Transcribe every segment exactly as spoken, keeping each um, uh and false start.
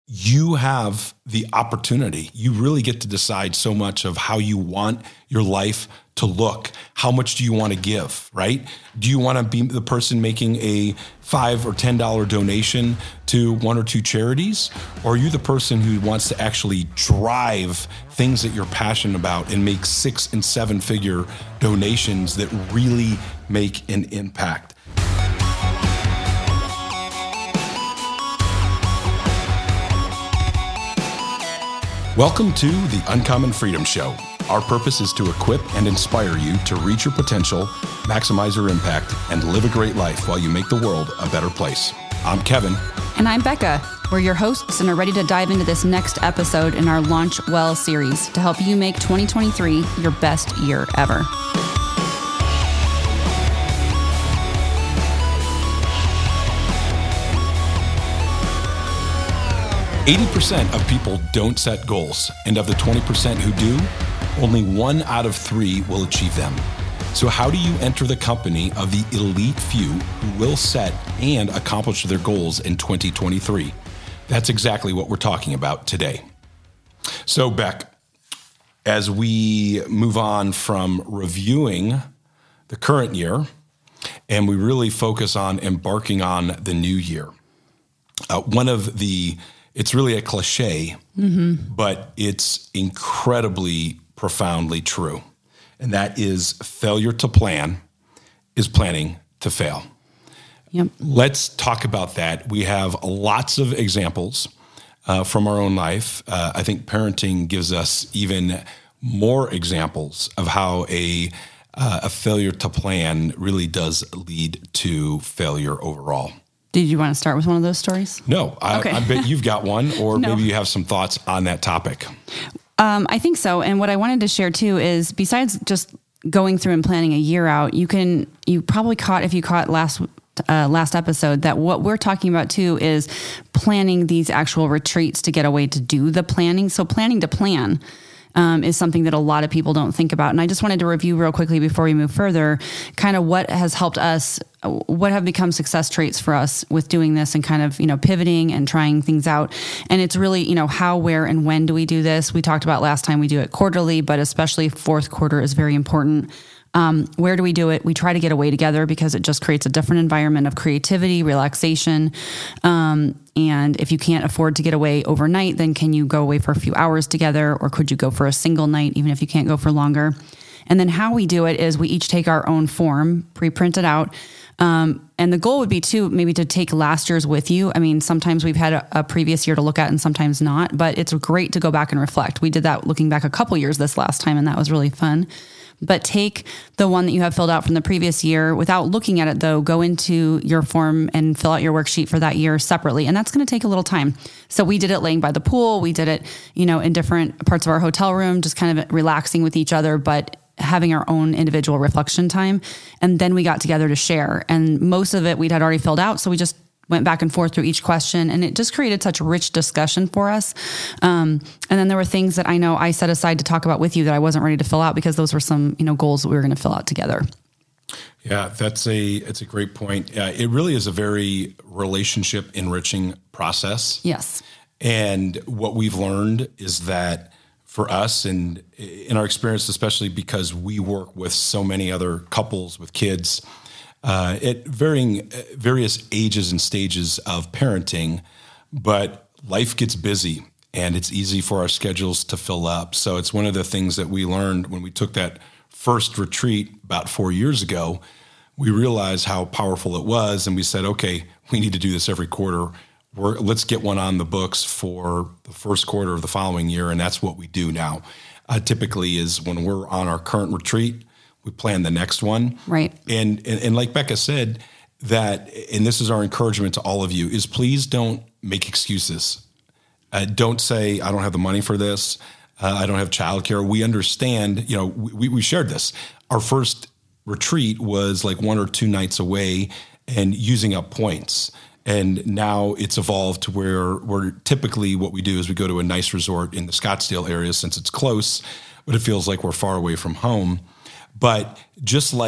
you have the opportunity. You really get to decide so much of how you want your life to look. How much do you want to give, right? Do you want to be the person making a five or ten dollar donation to one or two charities? Or are you the person who wants to actually drive things that you're passionate about and make six and seven figure donations that really make an impact? Welcome to the Uncommon Freedom Show. Our purpose is to equip and inspire you to reach your potential, maximize your impact, and live a great life while you make the world a better place. I'm Kevin. And I'm Becca. We're your hosts and are ready to dive into this next episode in our Launch Well series to help you make twenty twenty-three your best year ever. eighty percent of people don't set goals, and of the twenty percent who do, only one out of three will achieve them. So how do you enter the company of the elite few who will set and accomplish their goals in twenty twenty-three? That's exactly what we're talking about today. So Beck, as we move on from reviewing the current year, and we really focus on embarking on the new year, uh, one of the It's really a cliche, mm-hmm. but it's incredibly profoundly true. And that is failure to plan is planning to fail. Yep. Let's talk about that. We have lots of examples uh, from our own life. Uh, I think parenting gives us even more examples of how a, uh, a failure to plan really does lead to failure overall. Did you want to start with one of those stories? No, I, okay. I bet you've got one, or no. maybe you have some thoughts on that topic. Um, I think so. And what I wanted to share too is, besides just going through and planning a year out, you can, you probably caught, if you caught last uh, last episode, that what we're talking about too is planning these actual retreats to get a way to do the planning. So planning to plan Um, is something that a lot of people don't think about. And I just wanted to review real quickly before we move further, kind of what has helped us, what have become success traits for us with doing this and kind of, you know, pivoting and trying things out. And it's really, you know, how, where, and when do we do this? We talked about last time we do it quarterly, but especially fourth quarter is very important. Um, where do we do it? We try to get away together because it just creates a different environment of creativity, relaxation. Um, and if you can't afford to get away overnight, then can you go away for a few hours together, or could you go for a single night, even if you can't go for longer? And then how we do it is we each take our own form, pre-printed out. Um, and the goal would be to maybe to take last year's with you. I mean, sometimes we've had a, a previous year to look at and sometimes not, but it's great to go back and reflect. We did that looking back a couple years this last time, and that was really fun. But take the one that you have filled out from the previous year without looking at it, though. Go into your form and fill out your worksheet for that year separately. And that's going to take a little time. So we did it laying by the pool. We did it, you know, in different parts of our hotel room, just kind of relaxing with each other, but having our own individual reflection time. And then we got together to share. And most of it we'd had already filled out. So we just went back and forth through each question, and it just created such rich discussion for us. Um, and then there were things that I know I set aside to talk about with you that I wasn't ready to fill out because those were some, you know, goals that we were going to fill out together. Yeah, that's a, it's a great point. Uh, it really is a very relationship enriching process. Yes. And what we've learned is that for us, and in our experience, especially because we work with so many other couples with kids, Uh, at varying various ages and stages of parenting, but life gets busy and it's easy for our schedules to fill up. So it's one of the things that we learned when we took that first retreat about four years ago. We realized how powerful it was, and we said, okay, we need to do this every quarter. We're, let's get one on the books for the first quarter of the following year, and that's what we do now. Uh, typically is when we're on our current retreat, we plan the next one. Right. And, and and like Becca said, that, and this is our encouragement to all of you, is please don't make excuses. Uh, don't say, I don't have the money for this. Uh, I don't have childcare. We understand, you know, we, we shared this. Our first retreat was like one or two nights away and using up points. And now it's evolved to where we're typically what we do is we go to a nice resort in the Scottsdale area since it's close, but it feels like we're far away from home. But just like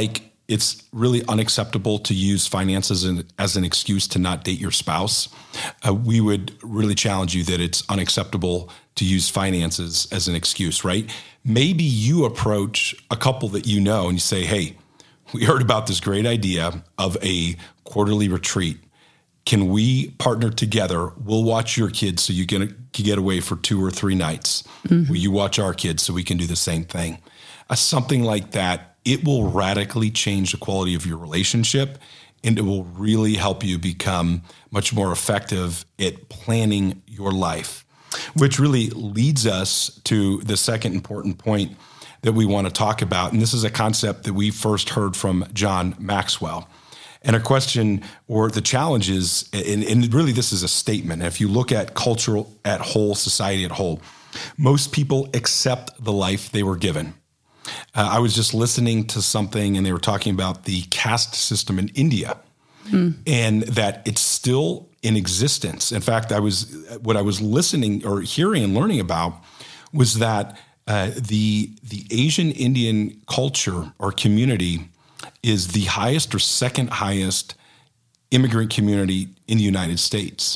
it's really unacceptable to use finances as an, as an excuse to not date your spouse. Uh, we would really challenge you that it's unacceptable to use finances as an excuse, right? Maybe you approach a couple that you know and you say, hey, we heard about this great idea of a quarterly retreat. Can we partner together? We'll watch your kids so you can get away for two or three nights. Mm-hmm. Will you watch our kids so we can do the same thing? Uh, something like that, it will radically change the quality of your relationship, and it will really help you become much more effective at planning your life, which really leads us to the second important point that we want to talk about. And this is a concept that we first heard from John Maxwell. And a question or the challenge is, and, and really this is a statement, if you look at culture at whole, society at whole, most people accept the life they were given. Uh, I was just listening to something and they were talking about the caste system in India mm. and that it's still in existence. In fact, I was what I was listening or hearing and learning about was that uh, the the Asian Indian culture or community is the highest or second highest immigrant community in the United States.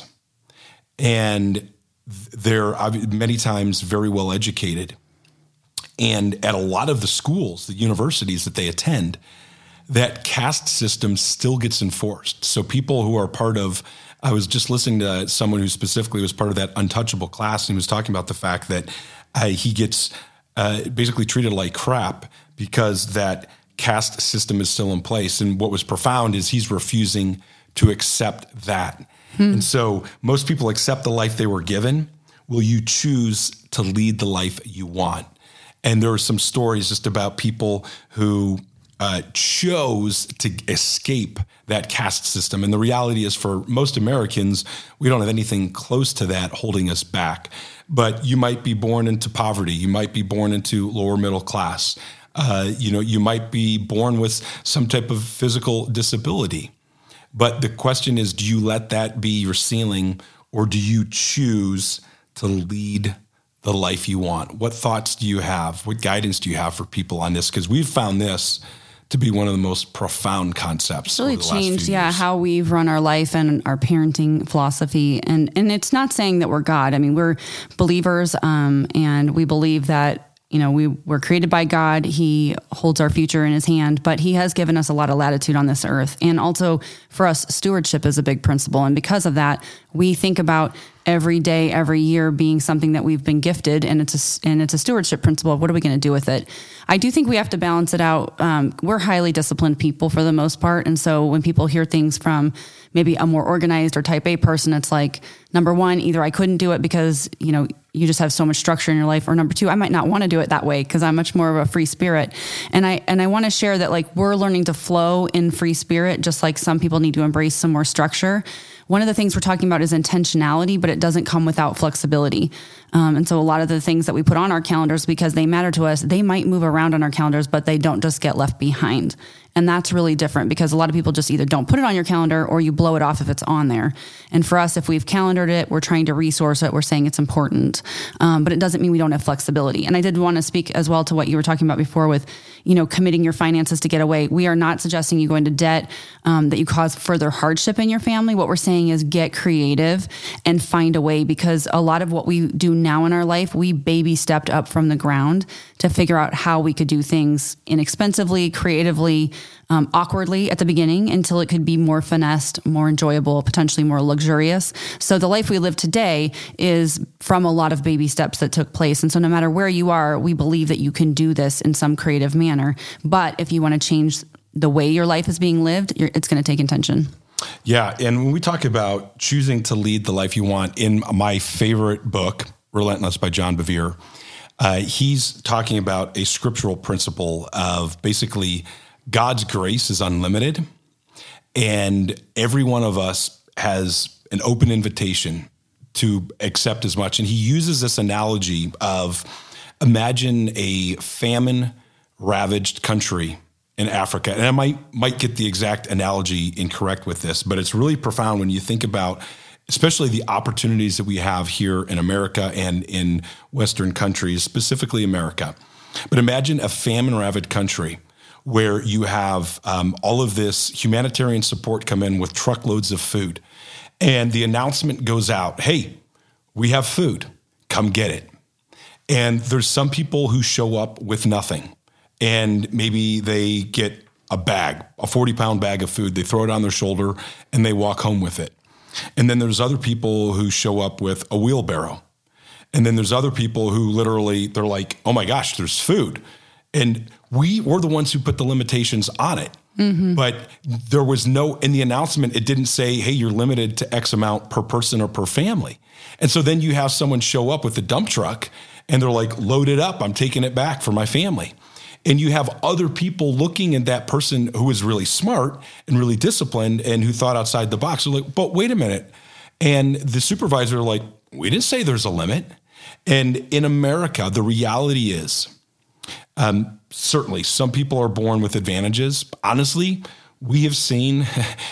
And they're many times very well educated. And at a lot of the schools, the universities that they attend, that caste system still gets enforced. So people who are part of, I was just listening to someone who specifically was part of that untouchable class, and he was talking about the fact that uh, he gets uh, basically treated like crap because that caste system is still in place. And what was profound is he's refusing to accept that. Hmm. And so most people accept the life they were given. Will you choose to lead the life you want? And there are some stories just about people who uh, chose to escape that caste system. And the reality is for most Americans, we don't have anything close to that holding us back. But you might be born into poverty. You might be born into lower middle class. Uh, you know, you might be born with some type of physical disability. But the question is, do you let that be your ceiling, or do you choose to lead the life you want? What thoughts do you have? What guidance do you have for people on this? Because we've found this to be one of the most profound concepts. It's really over the changed, last few yeah, years. how we've run our life and our parenting philosophy. And and it's not saying that we're God. I mean, we're believers, um, and we believe that, you know, we were created by God. He holds our future in his hand, but he has given us a lot of latitude on this earth. And also for us, stewardship is a big principle. And because of that, we think about every day, every year being something that we've been gifted, and it's a, and it's a stewardship principle of what are we going to do with it. I do think we have to balance it out. Um, we're highly disciplined people for the most part. And so when people hear things from maybe a more organized or type A person, it's like, number one, either I couldn't do it because, you know, you just have so much structure in your life, or number two, I might not want to do it that way because I'm much more of a free spirit. And I, and I want to share that, like, we're learning to flow in free spirit, just like some people need to embrace some more structure. One of the things we're talking about is intentionality, but it doesn't come without flexibility. Um, and so a lot of the things that we put on our calendars, because they matter to us, they might move around on our calendars, but they don't just get left behind. And that's really different because a lot of people just either don't put it on your calendar or you blow it off if it's on there. And for us, if we've calendared it, we're trying to resource it. We're saying it's important, um, but it doesn't mean we don't have flexibility. And I did want to speak as well to what you were talking about before with, you know, committing your finances to get away. We are not suggesting you go into debt, um, that you cause further hardship in your family. What we're saying is get creative and find a way, because a lot of what we do now in our life, we baby stepped up from the ground to figure out how we could do things inexpensively, creatively, um, awkwardly at the beginning until it could be more finessed, more enjoyable, potentially more luxurious. So the life we live today is from a lot of baby steps that took place. And so no matter where you are, we believe that you can do this in some creative manner. But if you want to change the way your life is being lived, you're, it's going to take intention. Yeah. And when we talk about choosing to lead the life you want, in my favorite book, Relentless by John Bevere, uh, he's talking about a scriptural principle of basically God's grace is unlimited, and every one of us has an open invitation to accept as much. And he uses this analogy of, imagine a famine-ravaged country in Africa. And I might might get the exact analogy incorrect with this, but it's really profound when you think about especially the opportunities that we have here in America and in Western countries, specifically America. But imagine a famine-ravaged country where you have um, all of this humanitarian support come in with truckloads of food. And the announcement goes out, hey, we have food, come get it. And there's some people who show up with nothing. And maybe they get a bag, a forty pound bag of food. They throw it on their shoulder and they walk home with it. And then there's other people who show up with a wheelbarrow. And then there's other people who literally, they're like, oh my gosh, there's food. And we were the ones who put the limitations on it. Mm-hmm. But there was no, in the announcement, it didn't say, hey, you're limited to X amount per person or per family. And so then you have someone show up with a dump truck and they're like, load it up, I'm taking it back for my family. And you have other people looking at that person who is really smart and really disciplined and who thought outside the box. They're like, but wait a minute. And the supervisor like, we didn't say there's a limit. And in America, the reality is, um, certainly some people are born with advantages. Honestly, we have seen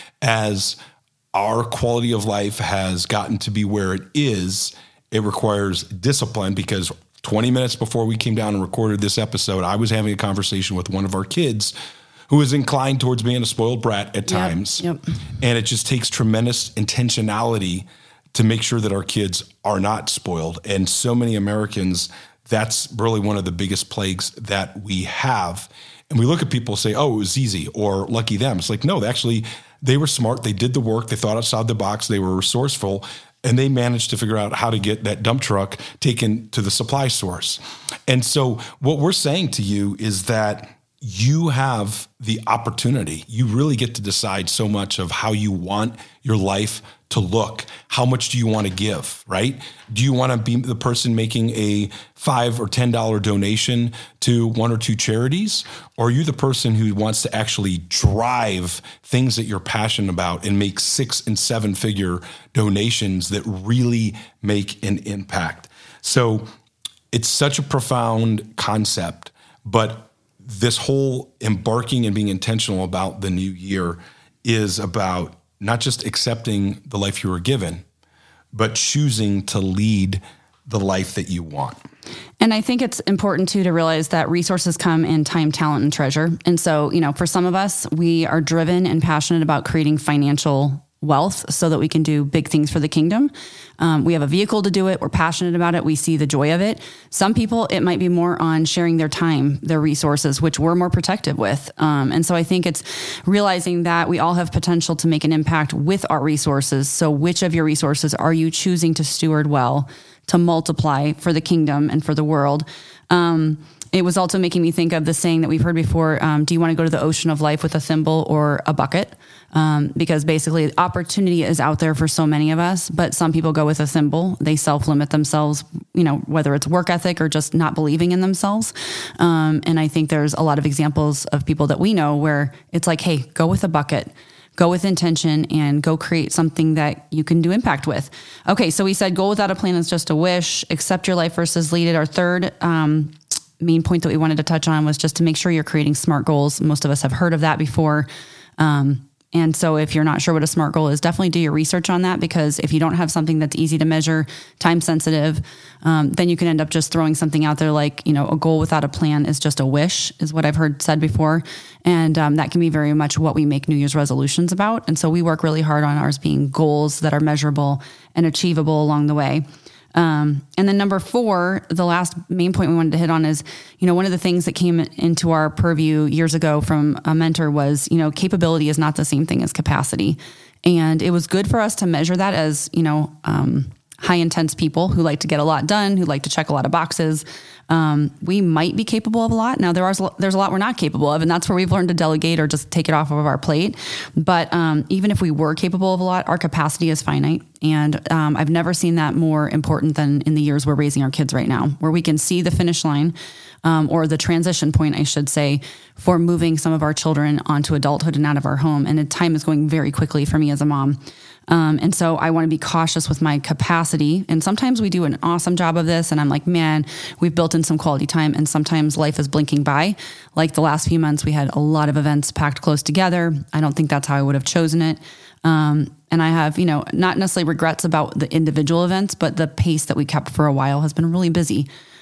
as our quality of life has gotten to be where it is, it requires discipline, because twenty minutes before we came down and recorded this episode, I was having a conversation with one of our kids who is inclined towards being a spoiled brat at times. Yep, yep. And it just takes tremendous intentionality to make sure that our kids are not spoiled. And so many Americans, that's really one of the biggest plagues that we have. And we look at people and say, oh, it was easy or lucky them. It's like, no, actually, they were smart. They did the work. They thought outside the box. They were resourceful. And they managed to figure out how to get that dump truck taken to the supply source. And so what we're saying to you is that you have the opportunity. You really get to decide so much of how you want your life to look. How much do you want to give, right? Do you want to be the person making a five or ten dollar donation to one or two charities? Or are you the person who wants to actually drive things that you're passionate about and make six and seven figure donations that really make an impact? So it's such a profound concept, but this whole embarking and being intentional about the new year is about not just accepting the life you were given, but choosing to lead the life that you want. And I think it's important too to realize that resources come in time, talent, and treasure. And so, you know, for some of us, we are driven and passionate about creating financial wealth so that we can do big things for the kingdom. Um, we have a vehicle to do it. We're passionate about it. We see the joy of it. Some people, it might be more on sharing their time, their resources, which we're more protective with. Um, and so I think it's realizing that we all have potential to make an impact with our resources. So which of your resources are you choosing to steward well, to multiply for the kingdom and for the world? Um, It was also making me think of the saying that we've heard before. Um, do you want to go to the ocean of life with a thimble or a bucket? Um, because basically opportunity is out there for so many of us, but some people go with a thimble. They self-limit themselves, you know, whether it's work ethic or just not believing in themselves. Um, and I think there's a lot of examples of people that we know where it's like, hey, go with a bucket. Go with intention and go create something that you can do impact with. Okay, so we said goal without a plan is just a wish. Accept your life versus lead it. Our third um main point that we wanted to touch on was just to make sure you're creating SMART goals. Most of us have heard of that before. Um, and so if you're not sure what a SMART goal is, definitely do your research on that, because if you don't have something that's easy to measure, time sensitive, um, then you can end up just throwing something out there like, you know, a goal without a plan is just a wish, is what I've heard said before. And um, that can be very much what we make New Year's resolutions about. And so we work really hard on ours being goals that are measurable and achievable along the way. Um, and then number four, the last main point we wanted to hit on is, you know, one of the things that came into our purview years ago from a mentor was, you know, capability is not the same thing as capacity. And it was good for us to measure that as, you know, um, high intense people who like to get a lot done, who like to check a lot of boxes. Um, we might be capable of a lot. Now there are, there's a lot we're not capable of, and that's where we've learned to delegate or just take it off of our plate. But, um, even if we were capable of a lot, our capacity is finite. And, um, I've never seen that more important than in the years we're raising our kids right now, where we can see the finish line, um, or the transition point, I should say, for moving some of our children onto adulthood and out of our home. And the time is going very quickly for me as a mom. Um, and so I want to be cautious with my capacity. And sometimes we do an awesome job of this. And I'm like, man, we've built in some quality time. And sometimes life is blinking by. Like the last few months, we had a lot of events packed close together. I don't think that's how I would have chosen it. Um, and I have, you know, not necessarily regrets about the individual events, but the pace that we kept for a while has been really busy.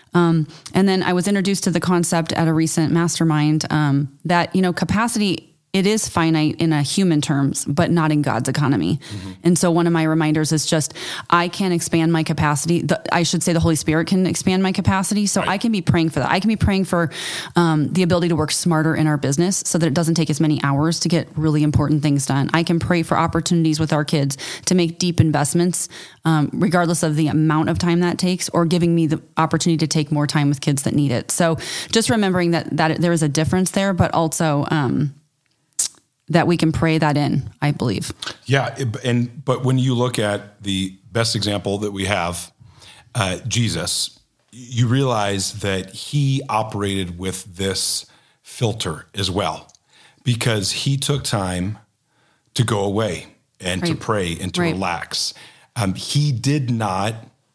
Um, and then I was introduced to the concept at a recent mastermind um, that, you know, capacity, it is finite in a human terms, but not in God's economy. Mm-hmm. And so one of my reminders is just, I can expand my capacity. The, I should say the Holy Spirit can expand my capacity. So right. I can be praying for that. I can be praying for um, the ability to work smarter in our business so that it doesn't take as many hours to get really important things done. I can pray for opportunities with our kids to make deep investments, um, regardless of the amount of time that takes, or giving me the opportunity to take more time with kids that need it. So just remembering that, that there is a difference there, but also, um, that we can pray that in, I believe. Yeah, and but when you look at the best example that we have, uh, Jesus, you realize that he operated with this filter as well, because he took time to go away and right. to pray and to right. relax. Um, he did not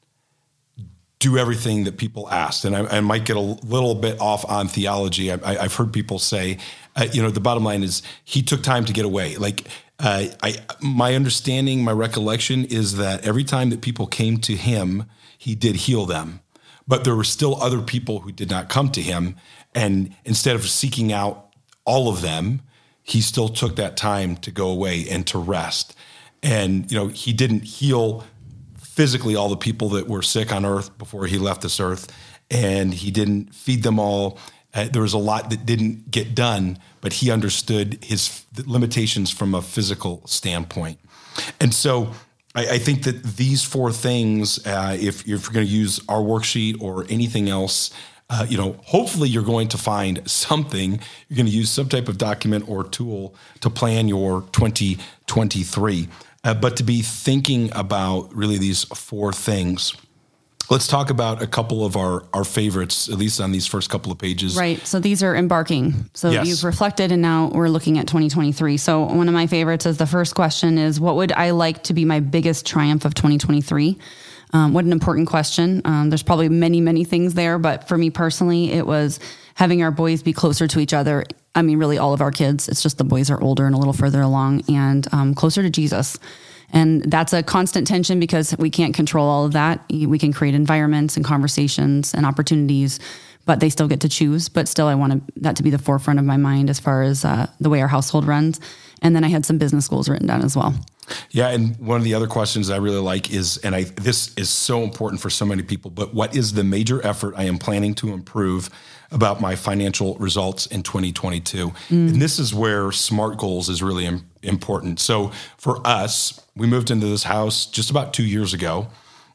do everything that people asked. And I, I might get a little bit off on theology. I, I, I've heard people say, uh, you know, the bottom line is he took time to get away. Like uh, I, my understanding, my recollection is that every time that people came to him, he did heal them. But there were still other people who did not come to him. And instead of seeking out all of them, he still took that time to go away and to rest. And, you know, he didn't heal physically all the people that were sick on earth before he left this earth, and he didn't feed them all. Uh, there was a lot that didn't get done, but he understood his limitations from a physical standpoint. And so I, I think that these four things, uh, if, if you're going to use our worksheet or anything else, uh, you know, hopefully you're going to find something. You're going to use some type of document or tool to plan your twenty twenty-three. Uh, but to be thinking about really these four things. Let's talk about a couple of our, our favorites, at least on these first couple of pages. Right. So these are embarking. So yes. You've reflected and now we're looking at twenty twenty-three. So one of my favorites is the first question is, what would I like to be my biggest triumph of twenty twenty-three? Um, what an important question. Um, there's probably many, many things there, but for me personally, it was having our boys be closer to each other. I mean, really all of our kids. It's just the boys are older and a little further along and um, closer to Jesus. And that's a constant tension because we can't control all of that. We can create environments and conversations and opportunities, but they still get to choose. But still, I want that to be the forefront of my mind as far as uh, the way our household runs. And then I had some business goals written down as well. Yeah, and one of the other questions I really like is, and I this is so important for so many people, but what is the major effort I am planning to improve about my financial results in twenty twenty-two? Mm. And this is where SMART goals is really im- important. So for us, we moved into this house just about two years ago,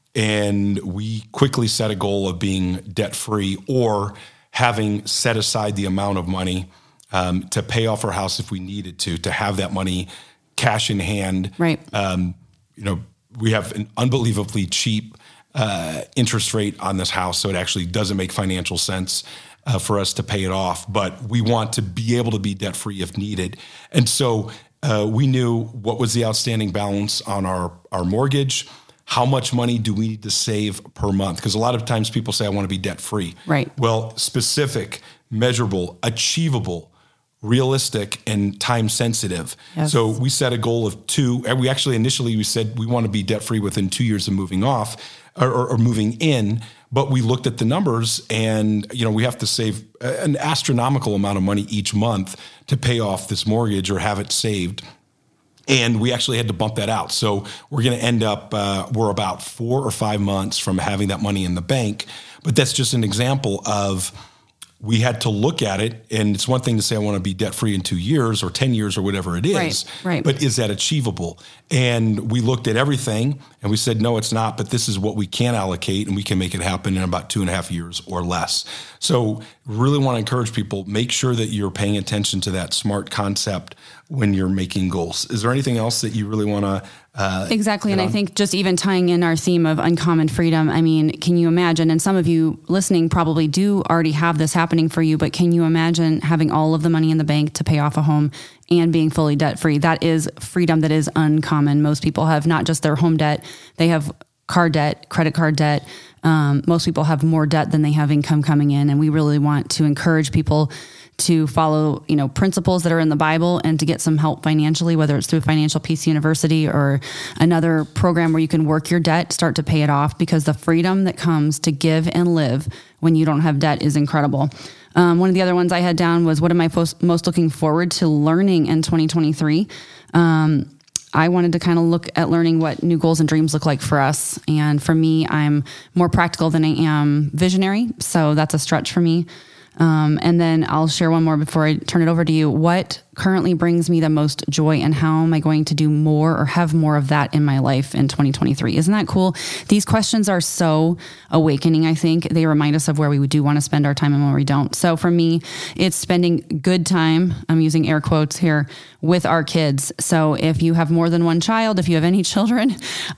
and we quickly set a goal of being debt-free or having set aside the amount of money um, to pay off our house if we needed to, to have that money cash in hand. Right. Um, you know, we have an unbelievably cheap uh, interest rate on this house, so it actually doesn't make financial sense uh, for us to pay it off. But we want to be able to be debt-free if needed. And so uh, we knew what was the outstanding balance on our, our mortgage. How much money do we need to save per month? Because a lot of times people say, I want to be debt-free. Right. Well, specific, measurable, achievable, realistic, and time sensitive. Yes. So we set a goal of two, and we actually initially we said we want to be debt free within two years of moving off or, or, or moving in. But we looked at the numbers, and you know we have to save an astronomical amount of money each month to pay off this mortgage or have it saved. And we actually had to bump that out. So we're going to end up, uh, we're about four or five months from having that money in the bank. But that's just an example of we had to look at it, and it's one thing to say I want to be debt-free in two years or ten years or whatever it is, right, right. But is that achievable? And we looked at everything, and we said, no, it's not, but this is what we can allocate, and we can make it happen in about two and a half years or less. So really want to encourage people, make sure that you're paying attention to that SMART concept when you're making goals. Is there anything else that you really want to Uh, exactly. And on? I think just even tying in our theme of uncommon freedom, I mean, can you imagine, and some of you listening probably do already have this happening for you, but can you imagine having all of the money in the bank to pay off a home and being fully debt free? That is freedom that is uncommon. Most people have not just their home debt, they have car debt, credit card debt. Um, most people have more debt than they have income coming in. And we really want to encourage people to follow, you know, principles that are in the Bible and to get some help financially, whether it's through Financial Peace University or another program where you can work your debt, start to pay it off, because the freedom that comes to give and live when you don't have debt is incredible. Um, one of the other ones I had down was, what am I most, most looking forward to learning in twenty twenty-three? Um, I wanted to kind of look at learning what new goals and dreams look like for us. And for me, I'm more practical than I am visionary. So that's a stretch for me. Um, and then I'll share one more before I turn it over to you. What currently brings me the most joy, and how am I going to do more or have more of that in my life in twenty twenty-three? Isn't that cool? These questions are so awakening, I think. They remind us of where we do want to spend our time and where we don't. So for me, it's spending good time, I'm using air quotes here, with our kids. So if you have more than one child, if you have any children,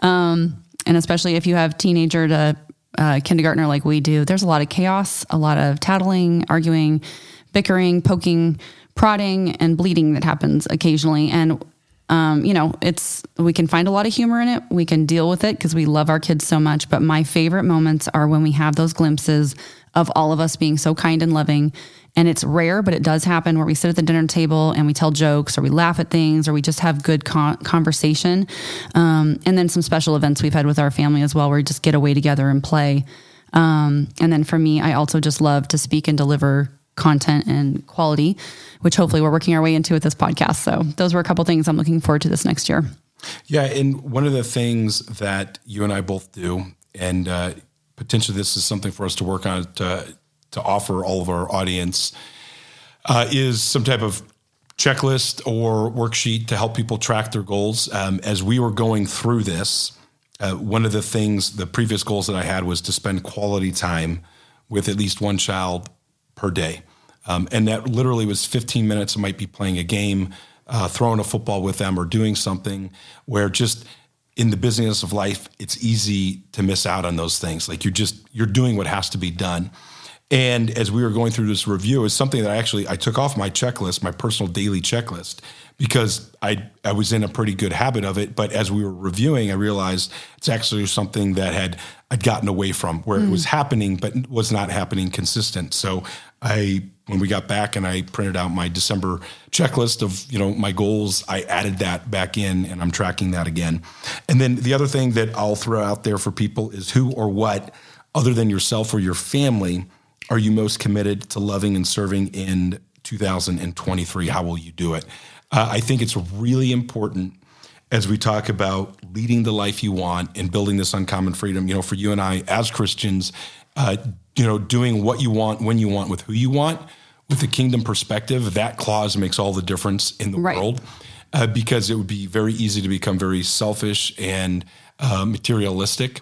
um, and especially if you have teenager to Uh, kindergartner like we do, there's a lot of chaos, a lot of tattling, arguing, bickering, poking, prodding, and bleeding that happens occasionally. And, um, you know, it's, we can find a lot of humor in it. We can deal with it because we love our kids so much. But my favorite moments are when we have those glimpses of all of us being so kind and loving. And it's rare, but it does happen, where we sit at the dinner table and we tell jokes, or we laugh at things, or we just have good con- conversation. Um, and then some special events we've had with our family as well, where we just get away together and play. Um, and then for me, I also just love to speak and deliver content and quality, which hopefully we're working our way into with this podcast. So those were a couple things I'm looking forward to this next year. Yeah. And one of the things that you and I both do, and uh, potentially this is something for us to work on to to offer all of our audience, uh, is some type of checklist or worksheet to help people track their goals. Um, as we were going through this, uh, one of the things, the previous goals that I had was to spend quality time with at least one child per day. Um, and that literally was fifteen minutes. It might be playing a game, uh, throwing a football with them, or doing something where just in the busyness of life, it's easy to miss out on those things. Like you're just, you're doing what has to be done. And as we were going through this review, it was something that I actually, I took off my checklist, my personal daily checklist, because I I was in a pretty good habit of it. But as we were reviewing, I realized it's actually something that had I'd gotten away from, where mm. it was happening, but was not happening consistent. So I, when we got back and I printed out my December checklist of, you know, my goals, I added that back in, and I'm tracking that again. And then the other thing that I'll throw out there for people is, who or what, other than yourself or your family, are you most committed to loving and serving in two thousand twenty-three? How will you do it? Uh, I think it's really important, as we talk about leading the life you want and building this uncommon freedom, you know, for you and I as Christians, uh, you know, doing what you want, when you want, with who you want, with a kingdom perspective. That clause makes all the difference in the right. world, uh, because it would be very easy to become very selfish and uh, materialistic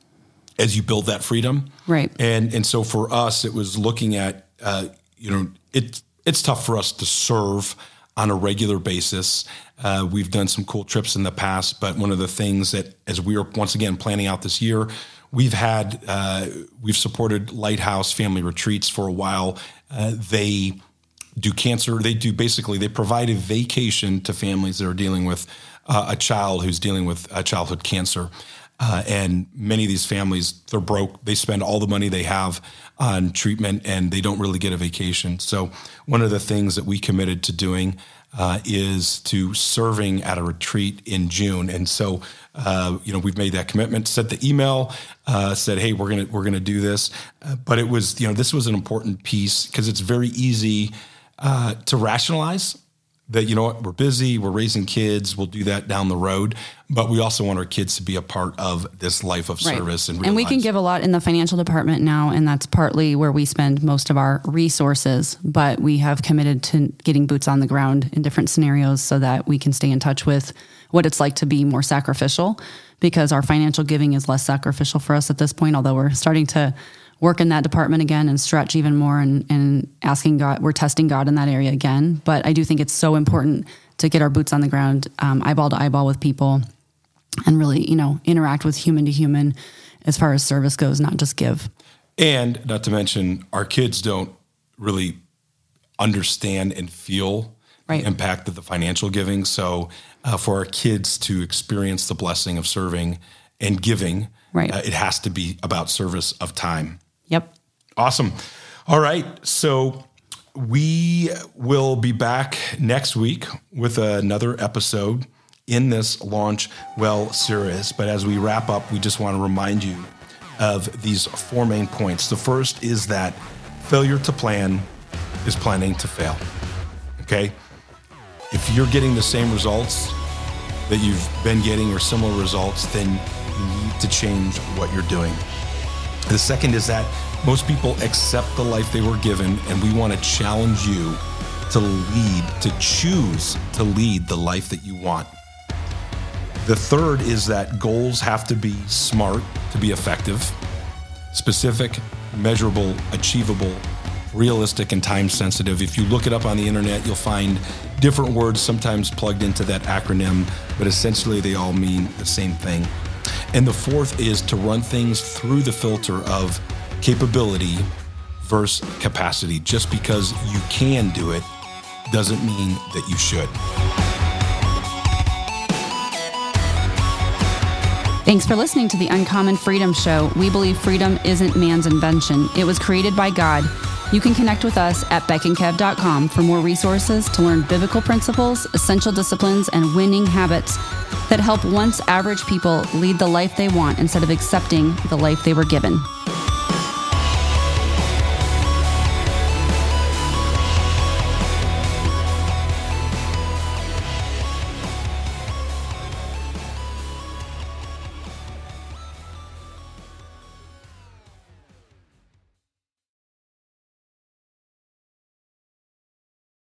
as you build that freedom. Right. And and so for us, it was looking at, uh, you know, it, it's tough for us to serve on a regular basis. Uh, we've done some cool trips in the past, but one of the things that, as we are once again planning out this year, we've had, uh, we've supported Lighthouse Family Retreats for a while. Uh, they do cancer. They do basically, they provide a vacation to families that are dealing with uh, a child who's dealing with a childhood cancer. Uh, and many of these families, they're broke. They spend all the money they have on treatment, and they don't really get a vacation. So one of the things that we committed to doing uh, is to serving at a retreat in June. And so, uh, you know, we've made that commitment, sent the email, uh, said, hey, we're going to, we're going to do this. Uh, but it was, you know, this was an important piece because it's very easy uh, to rationalize that, you know what, we're busy, we're raising kids, we'll do that down the road. But we also want our kids to be a part of this life of right. service. And, and we can give a lot in the financial department now, and that's partly where we spend most of our resources. But we have committed to getting boots on the ground in different scenarios so that we can stay in touch with what it's like to be more sacrificial, because our financial giving is less sacrificial for us at this point, although we're starting to work in that department again and stretch even more and, and asking God, we're testing God in that area again. But I do think it's so important to get our boots on the ground, um, eyeball to eyeball with people, and really, you know, interact with human to human as far as service goes, not just give. And not to mention, our kids don't really understand and feel right. the impact of the financial giving. So uh, for our kids to experience the blessing of serving and giving Right. Uh, it has to be about service of time. Yep. Awesome. All right. So we will be back next week with another episode in this Launch Well series. But as we wrap up, we just want to remind you of these four main points. The first is that failure to plan is planning to fail. Okay? If you're getting the same results that you've been getting or similar results, then you need to change what you're doing. The second is that most people accept the life they were given, and we want to challenge you to lead, to choose to lead the life that you want. The third is that goals have to be smart to be effective, specific, measurable, achievable, realistic, and time sensitive. If you look it up on the internet, you'll find different words sometimes plugged into that acronym, but essentially they all mean the same thing. And the fourth is to run things through the filter of capability versus capacity. Just because you can do it doesn't mean that you should. Thanks for listening to the Uncommon Freedom Show. We believe freedom isn't man's invention. It was created by God. You can connect with us at beck and kev dot com for more resources to learn biblical principles, essential disciplines, and winning habits that help once average people lead the life they want instead of accepting the life they were given.